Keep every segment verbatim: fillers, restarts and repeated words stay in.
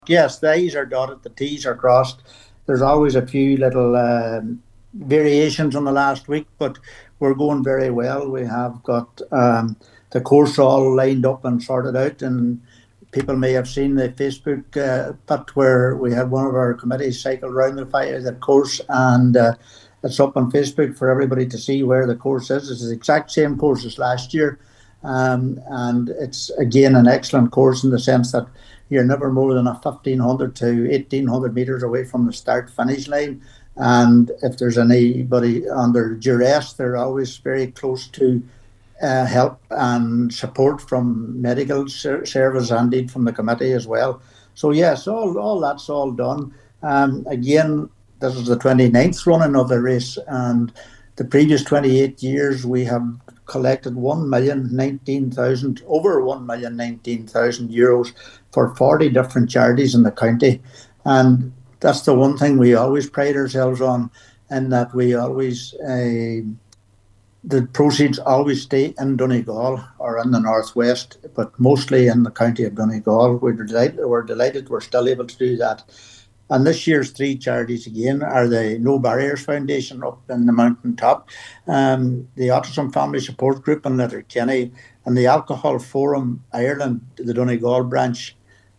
Yes, the I's are dotted, the T's are crossed. There's always a few little um, variations on the last week, but we're going very well. We have got um, the course all lined up and sorted out, and people may have seen the Facebook uh, bit where we had one of our committees cycle round the fire the course, and uh, it's up on Facebook for everybody to see where the course is. It's the exact same course as last year, um, and it's again an excellent course in the sense that you're never more than a fifteen hundred to eighteen hundred metres away from the start finish line. And if there's anybody under duress, they're always very close to uh, help and support from medical ser- service and indeed from the committee as well. So yes, all, all that's all done. Um, again, this is the twenty-ninth running of the race, and the previous twenty-eight years we have collected one million nineteen thousand, over one million nineteen thousand euros for forty different charities in the county. And that's the one thing we always pride ourselves on, in that we always, uh, the proceeds always stay in Donegal or in the northwest, but mostly in the county of Donegal. We're delighted, we're delighted we're still able to do that. And this year's three charities again are the No Barriers Foundation up in the mountain top, um, the Autism Family Support Group in Letterkenny, and the Alcohol Forum Ireland, the Donegal branch.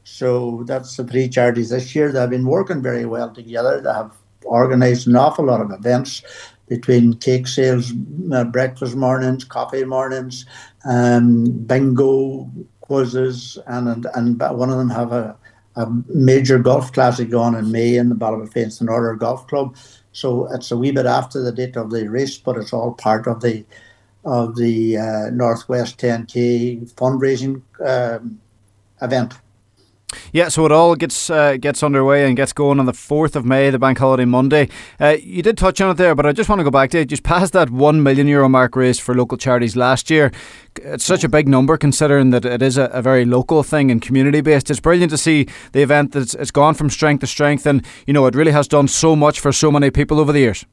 So that's the three charities this year. They've been working very well together. They have organised an awful lot of events between cake sales, uh, breakfast mornings, coffee mornings, um, bingo quizzes, and, and and one of them have a, a major golf classic on in May in the Ballymafeins and Order Golf Club. So it's a wee bit after the date of the race, but it's all part of the of the uh, Northwest ten K fundraising um, event. Yeah, so it all gets uh, gets underway and gets going on the fourth of May, the bank holiday Monday. Uh, you did touch on it there, but I just want to go back to it. Just passed that one million euro mark raised for local charities last year. It's such a big number considering that it is a, a very local thing and community based. It's brilliant to see the event that's it's gone from strength to strength, and you know it really has done so much for so many people over the years.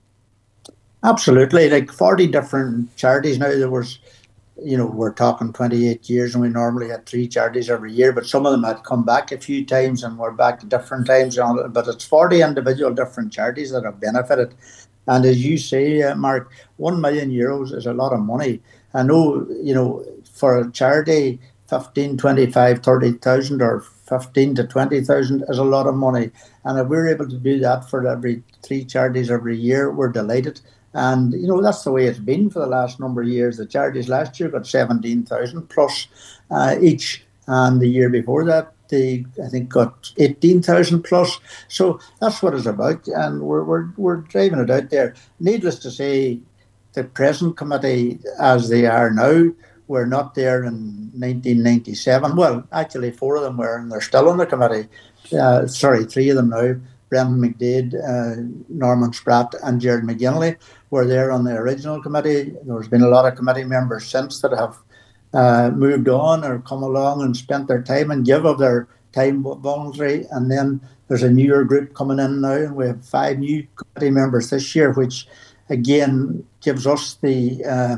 Absolutely, like forty different charities now. There was, you know, we're talking twenty-eight years, and we normally had three charities every year, but some of them had come back a few times and were back at different times. But it's forty individual different charities that have benefited. And as you say, uh, Mark, one million euros is a lot of money. I know, you know, for a charity, fifteen, twenty-five, thirty thousand or fifteen to twenty thousand is a lot of money. And if we're able to do that for every three charities every year, we're delighted. And, you know, that's the way it's been for the last number of years. The charities last year got seventeen thousand plus uh, each. And the year before that, they, I think, got eighteen thousand plus. So that's what it's about. And we're, we're, we're driving it out there. Needless to say, the present committee, as they are now, were not there in nineteen ninety-seven. Well, actually, four of them were, and they're still on the committee. Uh, sorry, three of them now. Brendan McDade, uh, Norman Spratt and Jared McGinley were there on the original committee. There's been a lot of committee members since that have uh, moved on or come along and spent their time and give of their time voluntary. And then there's a newer group coming in now, and we have five new committee members this year, which again gives us the uh,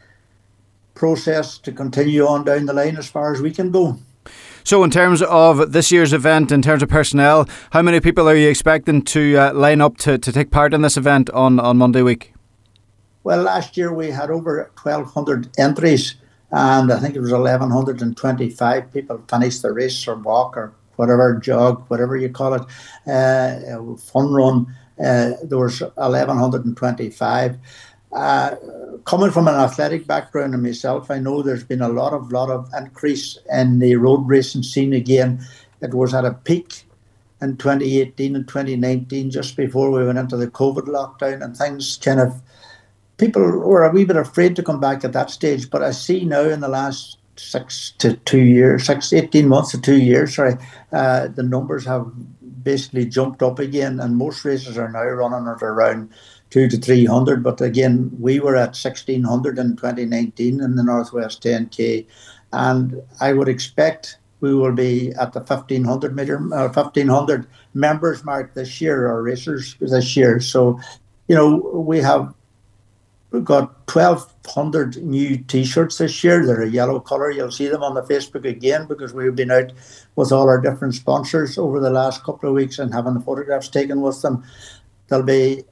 process to continue on down the line as far as we can go. So in terms of this year's event, in terms of personnel, how many people are you expecting to uh, line up to, to take part in this event on, on Monday week? Well, last year we had over twelve hundred entries, and I think it was eleven twenty-five people finished the race or walk or whatever, jog, whatever you call it, uh, fun run. Uh, there was eleven twenty-five. Uh, coming from an athletic background and myself, I know there's been a lot of lot of increase in the road racing scene again. It was at a peak in twenty eighteen and twenty nineteen, just before we went into the COVID lockdown, and things kind of, people were a wee bit afraid to come back at that stage. But I see now in the last six to two years, six, eighteen months to two years, sorry, uh, the numbers have basically jumped up again, and most races are now running at around two to three hundred, but again, we were at sixteen hundred in twenty nineteen in the Northwest ten K, and I would expect we will be at the fifteen hundred meter, uh, fifteen hundred members mark this year, or racers this year. So, you know, we have we've got twelve hundred new T-shirts this year. They're a yellow colour. You'll see them on the Facebook again because we've been out with all our different sponsors over the last couple of weeks and having the photographs taken with them. There'll be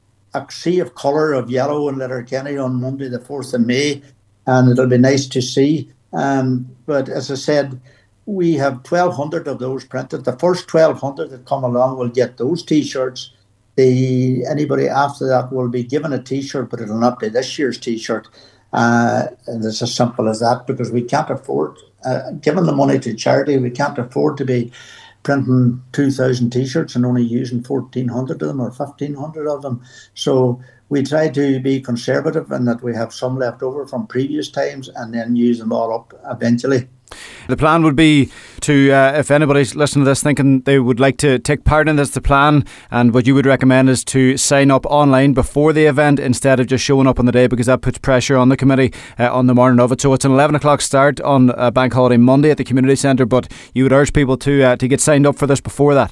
a sea of colour of yellow in Letterkenny on Monday the fourth of May, and it'll be nice to see. Um, but as I said, we have twelve hundred of those printed. The first twelve hundred that come along will get those T-shirts. The anybody after that will be given a T-shirt, but it'll not be this year's T-shirt. Uh, and it's as simple as that, because we can't afford, uh, given the money to charity, we can't afford to be printing two thousand T-shirts and only using fourteen hundred of them or fifteen hundred of them. So we try to be conservative in that we have some left over from previous times and then use them all up eventually. The plan would be to, uh, if anybody's listening to this thinking they would like to take part in this, the plan and what you would recommend is to sign up online before the event instead of just showing up on the day, because that puts pressure on the committee uh, on the morning of it. So it's an eleven o'clock start on uh, Bank Holiday Monday at the Community Centre, but you would urge people to uh, to get signed up for this before that.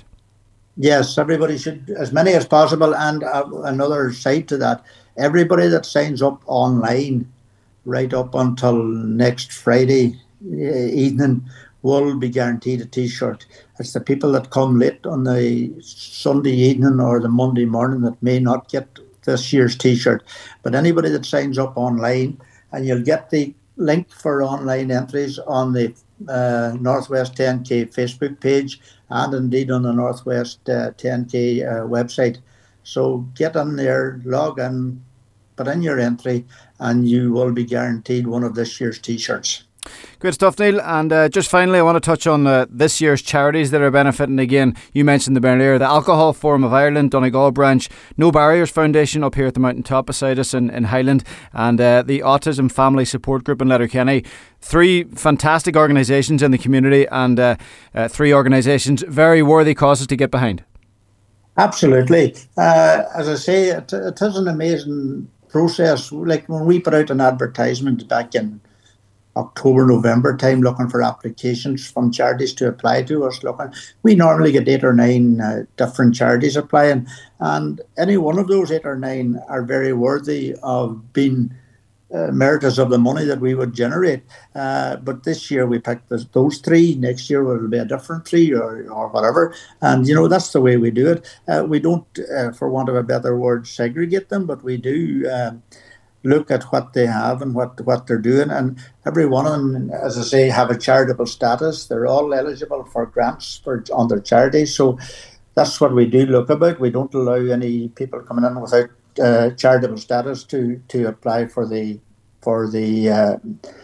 Yes, everybody should, as many as possible. And uh, another side to that, everybody that signs up online right up until next Friday evening will be guaranteed a T-shirt. It's the people that come late on the Sunday evening or the Monday morning that may not get this year's T-shirt. But anybody that signs up online, and you'll get the link for online entries on the uh, Northwest ten K Facebook page and indeed on the Northwest uh, ten K uh, website. So get in there, log in, put in your entry, and you will be guaranteed one of this year's T-shirts. Great stuff, Neil. And uh, just finally, I want to touch on uh, this year's charities that are benefiting again. You mentioned them earlier. The Alcohol Forum of Ireland, Donegal branch, No Barriers Foundation up here at the mountaintop beside us in, in Highland, and uh, the Autism Family Support Group in Letterkenny. Three fantastic organisations in the community, and uh, uh, three organisations, very worthy causes to get behind. Absolutely. Uh, as I say, it, it is an amazing process. Like when we put out an advertisement back in October, November time, looking for applications from charities to apply to us. Looking, we normally get eight or nine uh, different charities applying, and any one of those eight or nine are very worthy of being uh, meritors of the money that we would generate. Uh, but this year we picked this, those three. Next year will be a different three or, or whatever. And, you know, that's the way we do it. Uh, we don't, uh, for want of a better word, segregate them, but we do um, look at what they have and what, what they're doing. And every one of them, as I say, have a charitable status. They're all eligible for grants for on their charities. So that's what we do look about. We don't allow any people coming in without uh, charitable status to, to apply for the for the uh,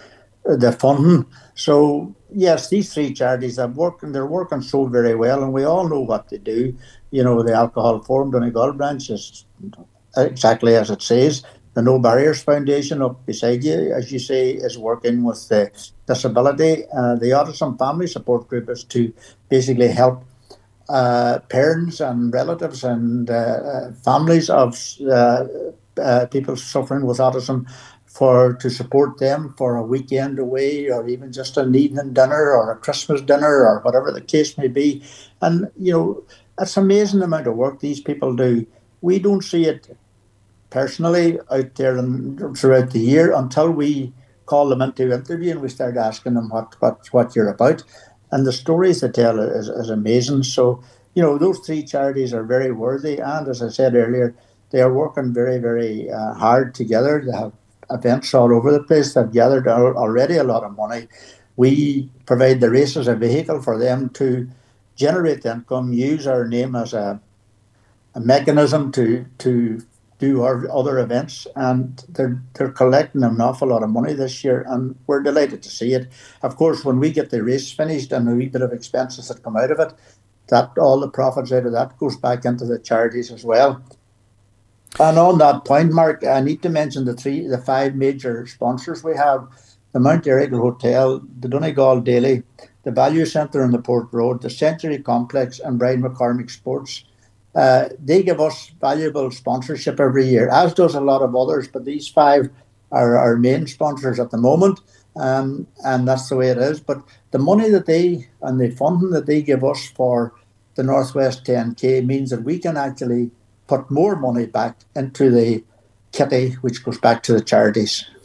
the funding. So yes, these three charities are working. They're working so very well, and we all know what they do. You know, the Alcohol Forum Donegal branch is exactly as it says. The No Barriers Foundation up beside you, as you say, is working with the disability. Uh, the Autism Family Support Group is to basically help uh, parents and relatives and uh, families of uh, uh, people suffering with autism for to support them for a weekend away, or even just an evening dinner or a Christmas dinner or whatever the case may be. And, you know, it's amazing the amount of work these people do. We don't see it personally out there and throughout the year until we call them into interview and we start asking them what, what, what you're about. And the stories they tell is, is amazing. So, you know, those three charities are very worthy. And as I said earlier, they are working very, very uh, hard together. They have events all over the place. They've gathered already a lot of money. We provide the race as a vehicle for them to generate the income, use our name as a, a mechanism to to do our other events, and they're they're collecting an awful lot of money this year, and we're delighted to see it. Of course, when we get the race finished and a wee bit of expenses that come out of it, that all the profits out of that goes back into the charities as well. And on that point, Mark, I need to mention the three, the five major sponsors we have: the Mount Errigal Hotel, the Donegal Daily, the Value Centre on the Port Road, the Century Complex, and Brian McCormick Sports. Uh, they give us valuable sponsorship every year, as does a lot of others, but these five are our main sponsors at the moment, um, and that's the way it is. But the money that they, and the funding that they give us for the Northwest ten K means that we can actually put more money back into the kitty, which goes back to the charities.